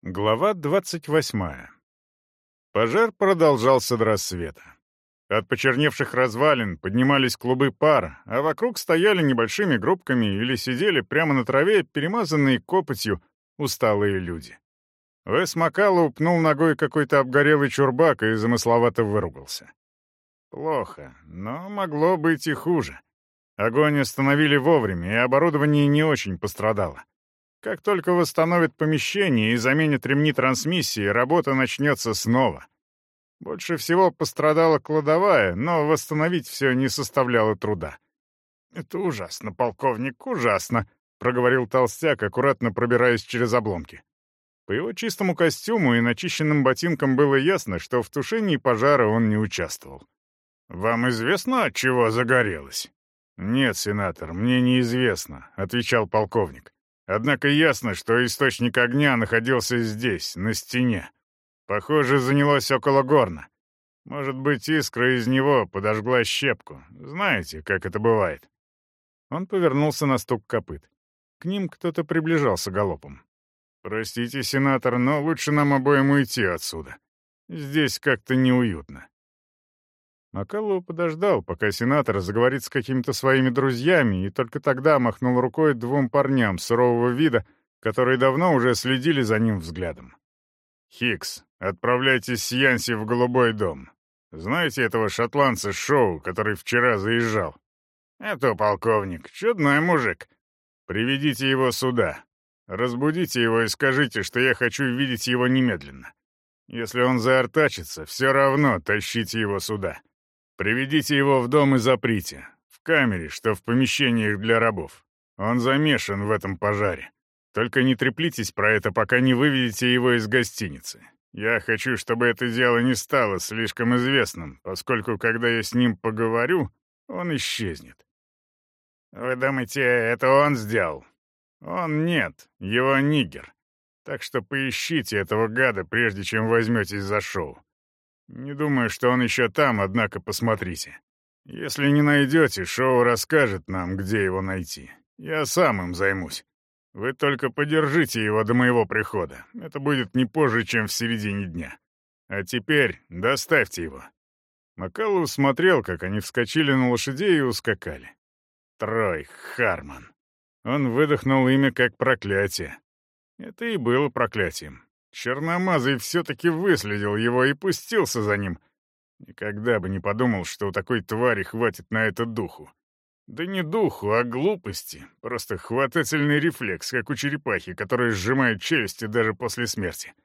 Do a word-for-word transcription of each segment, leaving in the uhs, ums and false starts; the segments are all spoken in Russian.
Глава двадцать восьмая. Пожар продолжался до рассвета. От почерневших развалин поднимались клубы пара, а вокруг стояли небольшими группками или сидели прямо на траве, перемазанные копотью, усталые люди. Уэс Маккаллоу пнул ногой какой-то обгорелый чурбак и замысловато выругался. Плохо, но могло быть и хуже. Огонь остановили вовремя, и оборудование не очень пострадало. Как только восстановят помещение и заменят ремни трансмиссии, работа начнется снова. Больше всего пострадала кладовая, но восстановить все не составляло труда. «Это ужасно, полковник, ужасно», — проговорил толстяк, аккуратно пробираясь через обломки. По его чистому костюму и начищенным ботинкам было ясно, что в тушении пожара он не участвовал. «Вам известно, от чего загорелось?» «Нет, сенатор, мне неизвестно», — отвечал полковник. Однако ясно, что источник огня находился здесь, на стене. Похоже, занялось около горна. Может быть, искра из него подожгла щепку. Знаете, как это бывает. Он повернулся на стук копыт. К ним кто-то приближался галопом. «Простите, сенатор, но лучше нам обоим уйти отсюда. Здесь как-то неуютно». Маккаллоу подождал, пока сенатор заговорит с какими-то своими друзьями, и только тогда махнул рукой двум парням сурового вида, которые давно уже следили за ним взглядом. «Хикс, отправляйтесь с Янси в Голубой дом. Знаете этого шотландца Шоу, который вчера заезжал?» «Это полковник, чудной мужик. Приведите его сюда. Разбудите его и скажите, что я хочу видеть его немедленно. Если он заортачится, все равно тащите его сюда. Приведите его в дом и заприте. В камере, что в помещениях для рабов. Он замешан в этом пожаре. Только не треплитесь про это, пока не выведете его из гостиницы. Я хочу, чтобы это дело не стало слишком известным, поскольку, когда я с ним поговорю, он исчезнет». «Вы думаете, это он сделал?» «Он нет, его нигер. Так что поищите этого гада, прежде чем возьметесь за Шоу. Не думаю, что он еще там, однако посмотрите. Если не найдете, Шоу расскажет нам, где его найти. Я сам им займусь. Вы только подержите его до моего прихода. Это будет не позже, чем в середине дня. А теперь доставьте его». Маккаллоу смотрел, как они вскочили на лошадей и ускакали. Трой Харман. Он выдохнул имя как проклятие. Это и было проклятием. Черномазый все-таки выследил его и пустился за ним. Никогда бы не подумал, что у такой твари хватит на это духу. Да не духу, а глупости. Просто хватательный рефлекс, как у черепахи, которые сжимают челюсти даже после смерти.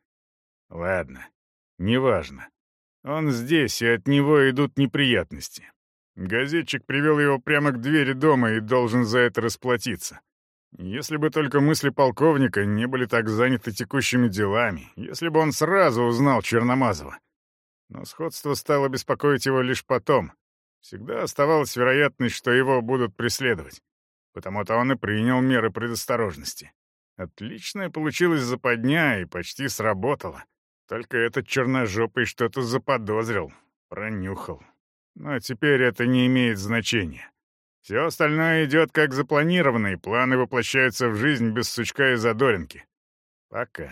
Ладно, неважно. Он здесь, и от него идут неприятности. Газетчик привел его прямо к двери дома и должен за это расплатиться. Если бы только мысли полковника не были так заняты текущими делами, если бы он сразу узнал Черномазова. Но сходство стало беспокоить его лишь потом. Всегда оставалась вероятность, что его будут преследовать. Потому-то он и принял меры предосторожности. Отличная получилась западня и почти сработала. Только этот черножопый что-то заподозрил, пронюхал. Но теперь это не имеет значения. Все остальное идет как запланировано, и планы воплощаются в жизнь без сучка и задоринки. Пока.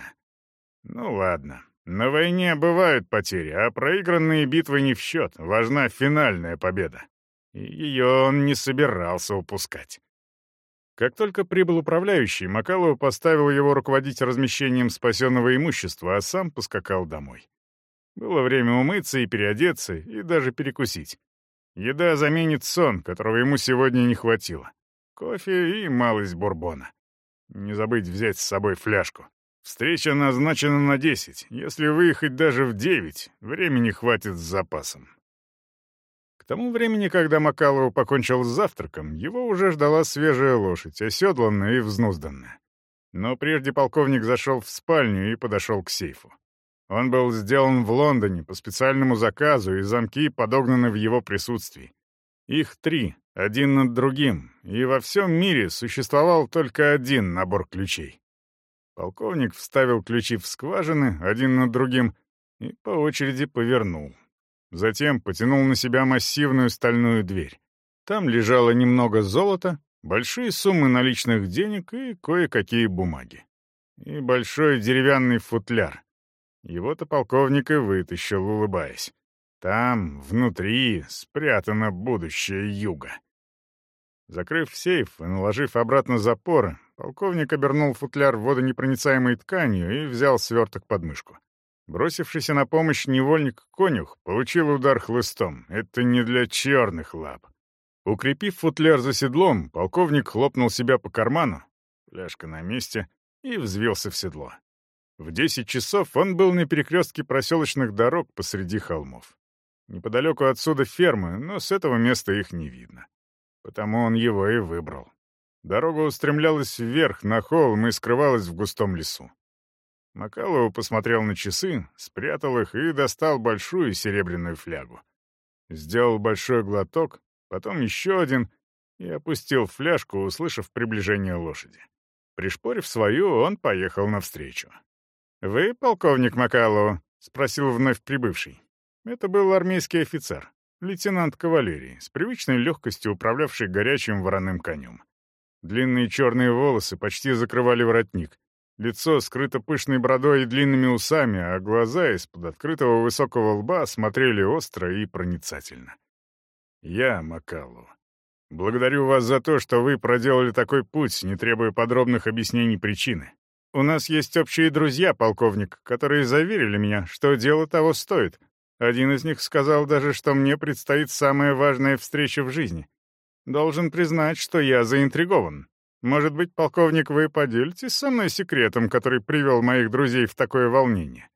Ну ладно. На войне бывают потери, а проигранные битвы не в счет. Важна финальная победа. И ее он не собирался упускать. Как только прибыл управляющий, Маккаллоу поставил его руководить размещением спасенного имущества, а сам поскакал домой. Было время умыться и переодеться, и даже перекусить. Еда заменит сон, которого ему сегодня не хватило. Кофе и малость бурбона. Не забыть взять с собой фляжку. Встреча назначена на десять. Если выехать даже в девять, времени хватит с запасом. К тому времени, когда Маккаллоу покончил с завтраком, его уже ждала свежая лошадь, оседланная и взнузданная. Но прежде полковник зашел в спальню и подошел к сейфу. Он был сделан в Лондоне по специальному заказу, и замки подогнаны в его присутствии. Их три, один над другим, и во всем мире существовал только один набор ключей. Полковник вставил ключи в скважины, один над другим, и по очереди повернул. Затем потянул на себя массивную стальную дверь. Там лежало немного золота, большие суммы наличных денег и кое-какие бумаги. и большой деревянный футляр. Его-то полковник и вытащил, улыбаясь. Там, внутри, спрятано будущее Юга. Закрыв сейф и наложив обратно запоры, полковник обернул футляр водонепроницаемой тканью и взял сверток под мышку. Бросившийся на помощь невольник-конюх получил удар хлыстом. Это не для черных лап. Укрепив футляр за седлом, полковник хлопнул себя по карману, фляжка на месте, и взвился в седло. В десять часов он был на перекрестке проселочных дорог посреди холмов. Неподалеку отсюда фермы, но с этого места их не видно. Потому он его и выбрал. Дорога устремлялась вверх на холм и скрывалась в густом лесу. Макалоу посмотрел на часы, спрятал их и достал большую серебряную флягу. Сделал большой глоток, потом еще один, и опустил фляжку, услышав приближение лошади. Пришпорив свою, он поехал навстречу. «Вы полковник Макалоу?» — спросил вновь прибывший. Это был армейский офицер, лейтенант кавалерии, с привычной легкостью управлявший горячим вороным конем. Длинные черные волосы почти закрывали воротник. Лицо скрыто пышной бородой и длинными усами, а глаза из-под открытого высокого лба смотрели остро и проницательно. «Я, Макалоу, благодарю вас за то, что вы проделали такой путь, не требуя подробных объяснений причины. У нас есть общие друзья, полковник, которые заверили меня, что дело того стоит. Один из них сказал даже, что мне предстоит самая важная встреча в жизни. Должен признать, что я заинтригован. Может быть, полковник, вы поделитесь со мной секретом, который привел моих друзей в такое волнение?»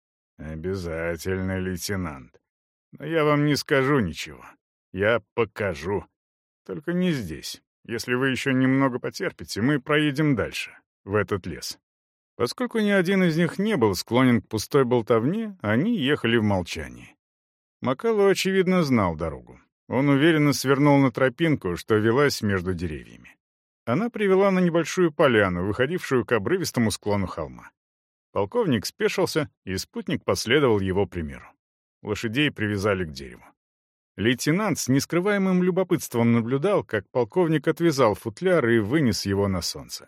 «Обязательно, лейтенант. Но я вам не скажу ничего. Я покажу. Только не здесь. Если вы еще немного потерпите, мы проедем дальше, в этот лес». Поскольку ни один из них не был склонен к пустой болтовне, они ехали в молчании. Макалоу, очевидно, знал дорогу. Он уверенно свернул на тропинку, что велась между деревьями. Она привела на небольшую поляну, выходившую к обрывистому склону холма. Полковник спешился, и спутник последовал его примеру. Лошадей привязали к дереву. Лейтенант с нескрываемым любопытством наблюдал, как полковник отвязал футляр и вынес его на солнце.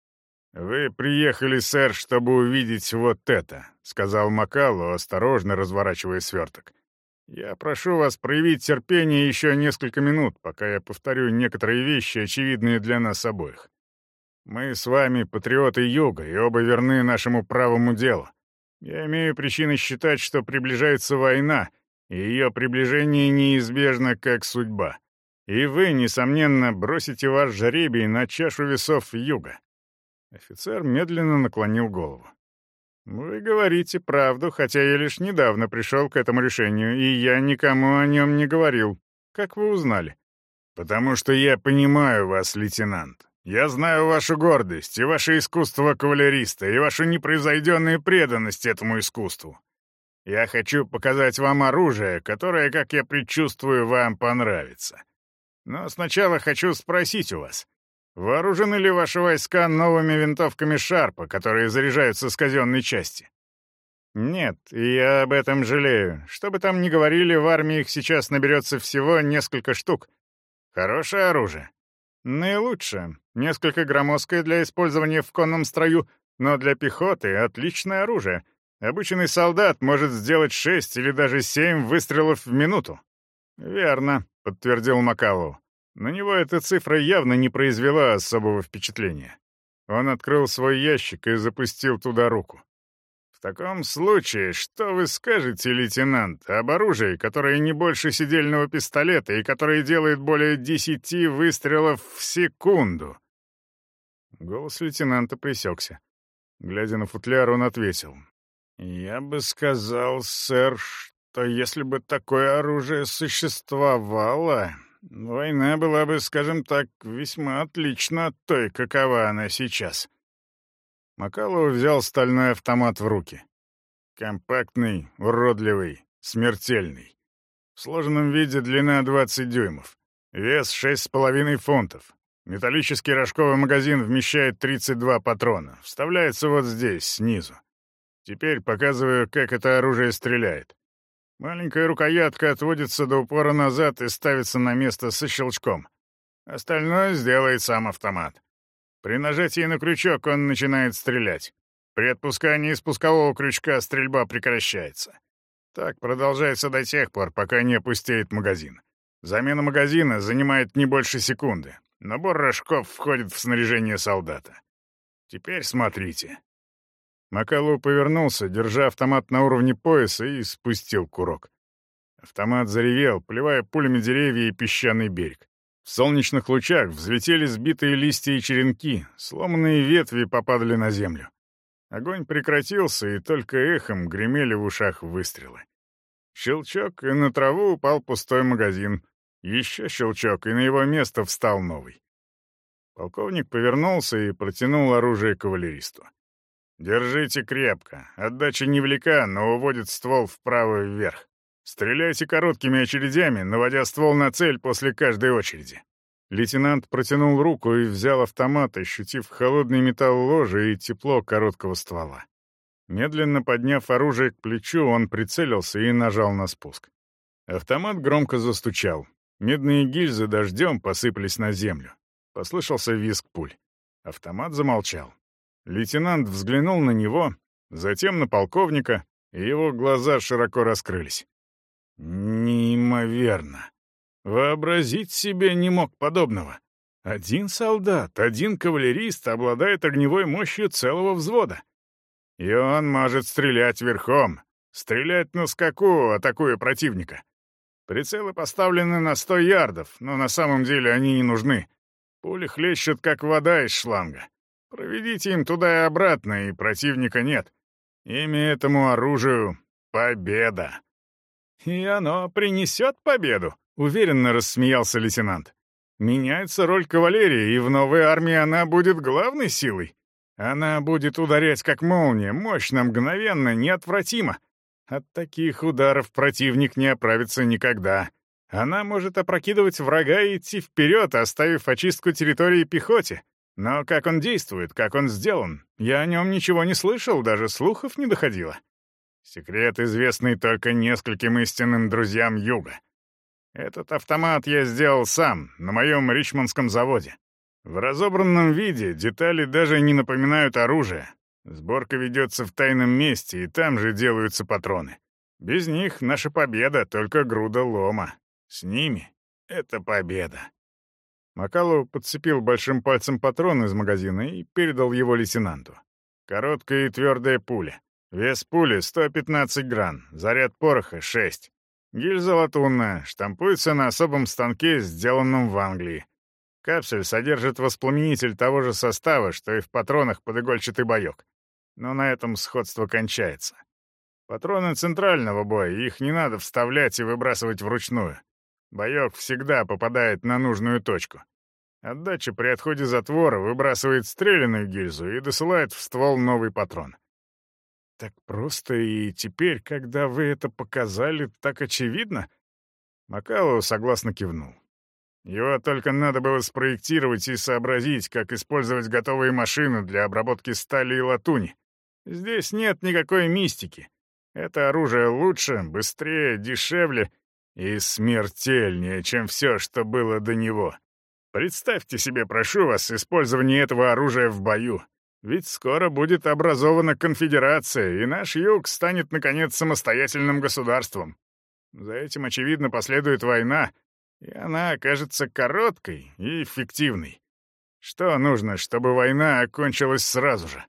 «Вы приехали, сэр, чтобы увидеть вот это», — сказал Макалоу, осторожно разворачивая сверток. «Я прошу вас проявить терпение еще несколько минут, пока я повторю некоторые вещи, очевидные для нас обоих. Мы с вами патриоты Юга, и оба верны нашему правому делу. Я имею причины считать, что приближается война, и ее приближение неизбежно, как судьба. И вы, несомненно, бросите ваш жребий на чашу весов Юга». Офицер медленно наклонил голову. «Вы говорите правду, хотя я лишь недавно пришел к этому решению, и я никому о нем не говорил. Как вы узнали?» «Потому что я понимаю вас, лейтенант. Я знаю вашу гордость и ваше искусство кавалериста, и вашу непревзойденную преданность этому искусству. Я хочу показать вам оружие, которое, как я предчувствую, вам понравится. Но сначала хочу спросить у вас, вооружены ли ваши войска новыми винтовками Шарпа, которые заряжаются с казенной части?» «Нет, и я об этом жалею. Что бы там ни говорили, в армии их сейчас наберется всего несколько штук. Хорошее оружие. Наилучшее. Несколько громоздкое для использования в конном строю, но для пехоты отличное оружие. Обычный солдат может сделать шесть или даже семь выстрелов в минуту». «Верно», — подтвердил Макалоу. На него эта цифра явно не произвела особого впечатления. Он открыл свой ящик и запустил туда руку. «В таком случае, что вы скажете, лейтенант, об оружии, которое не больше седельного пистолета и которое делает более десяти выстрелов в секунду?» Голос лейтенанта пресекся. Глядя на футляр, он ответил. «Я бы сказал, сэр, что если бы такое оружие существовало, война была бы, скажем так, весьма отлична от той, какова она сейчас». Макалоу взял стальной автомат в руки. Компактный, уродливый, смертельный. В сложенном виде длина двадцать дюймов. Вес шесть с половиной фунтов. Металлический рожковый магазин вмещает тридцать два патрона. Вставляется вот здесь, снизу. Теперь показываю, как это оружие стреляет. Маленькая рукоятка отводится до упора назад и ставится на место со щелчком. Остальное сделает сам автомат. При нажатии на крючок он начинает стрелять. При отпускании спускового крючка стрельба прекращается. Так продолжается до тех пор, пока не опустеет магазин. Замена магазина занимает не больше секунды. Набор рожков входит в снаряжение солдата. Теперь смотрите». Макалу повернулся, держа автомат на уровне пояса, и спустил курок. Автомат заревел, поливая пулями деревья и песчаный берег. В солнечных лучах взлетели сбитые листья и черенки, сломанные ветви попадали на землю. Огонь прекратился, и только эхом гремели в ушах выстрелы. Щелчок, и на траву упал пустой магазин. Еще щелчок, и на его место встал новый. Полковник повернулся и протянул оружие кавалеристу. «Держите крепко. Отдача невелика, но уводит ствол вправо и вверх. Стреляйте короткими очередями, наводя ствол на цель после каждой очереди». Лейтенант протянул руку и взял автомат, ощутив холодный металл ложа и тепло короткого ствола. Медленно подняв оружие к плечу, он прицелился и нажал на спуск. Автомат громко застучал. Медные гильзы дождем посыпались на землю. Послышался визг пуль. Автомат замолчал. Лейтенант взглянул на него, затем на полковника, и его глаза широко раскрылись. Неимоверно. Вообразить себе не мог подобного. Один солдат, один кавалерист обладает огневой мощью целого взвода. И он может стрелять верхом, стрелять на скаку, атакуя противника. Прицелы поставлены на сто ярдов, но на самом деле они не нужны. Пули хлещут, как вода из шланга. Проведите им туда и обратно, и противника нет. Имя этому оружию — победа. «И оно принесет победу», — уверенно рассмеялся лейтенант. «Меняется роль кавалерии, и в новой армии она будет главной силой. Она будет ударять как молния, мощно, мгновенно, неотвратимо. От таких ударов противник не оправится никогда. Она может опрокидывать врага и идти вперед, оставив очистку территории пехоте. Но как он действует, как он сделан, я о нем ничего не слышал, даже слухов не доходило. Секрет, известный только нескольким истинным друзьям Юга. Этот автомат я сделал сам, на моем ричмондском заводе. В разобранном виде детали даже не напоминают оружие. Сборка ведется в тайном месте, и там же делаются патроны. Без них наша победа — только груда лома. С ними — это победа». Макалу подцепил большим пальцем патрон из магазина и передал его лейтенанту. Короткая и твердая пуля. Вес пули — сто пятнадцать грамм, заряд пороха — шесть. Гильза латунная, штампуется на особом станке, сделанном в Англии. Капсуль содержит воспламенитель того же состава, что и в патронах под игольчатый боек. Но на этом сходство кончается. Патроны центрального боя, их не надо вставлять и выбрасывать вручную. Боек всегда попадает на нужную точку. Отдача при отходе затвора выбрасывает стреляную гильзу и досылает в ствол новый патрон. Так просто, и теперь, когда вы это показали, так очевидно? Макалу согласно кивнул. Его только надо было спроектировать и сообразить, как использовать готовые машины для обработки стали и латуни. Здесь нет никакой мистики. Это оружие лучше, быстрее, дешевле и смертельнее, чем все, что было до него. Представьте себе, прошу вас, использование этого оружия в бою. Ведь скоро будет образована конфедерация, и наш юг станет, наконец, самостоятельным государством. За этим, очевидно, последует война, и она окажется короткой и эффективной. Что нужно, чтобы война окончилась сразу же?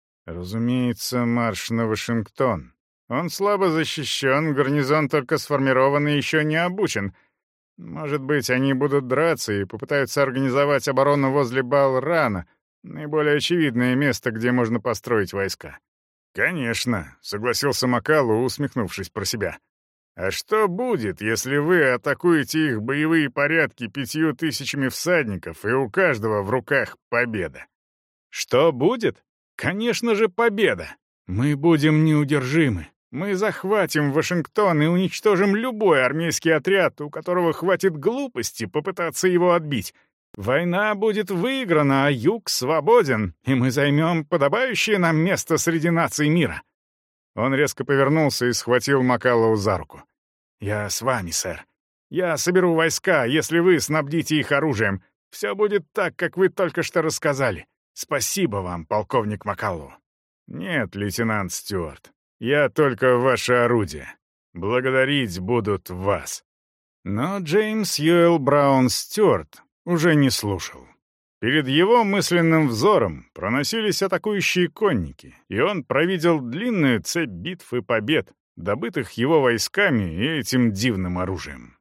Разумеется, марш на Вашингтон. Он слабо защищен, гарнизон только сформирован и еще не обучен. Может быть, они будут драться и попытаются организовать оборону возле Бал-Рана, наиболее очевидное место, где можно построить войска. «Конечно», — согласился Макалу, усмехнувшись про себя. «А что будет, если вы атакуете их боевые порядки пятью тысячами всадников, и у каждого в руках победа?» «Что будет? Конечно же, победа! Мы будем неудержимы. Мы захватим Вашингтон и уничтожим любой армейский отряд, у которого хватит глупости попытаться его отбить. Война будет выиграна, а юг свободен, и мы займем подобающее нам место среди наций мира». Он резко повернулся и схватил Макалу за руку. «Я с вами, сэр. Я соберу войска, если вы снабдите их оружием. Все будет так, как вы только что рассказали. Спасибо вам, полковник Макалу». «Нет, лейтенант Стюарт, я только ваше орудие. Благодарить будут вас». Но Джеймс Юэл Браун Стюарт уже не слушал. Перед его мысленным взором проносились атакующие конники, и он провидел длинную цепь битв и побед, добытых его войсками и этим дивным оружием.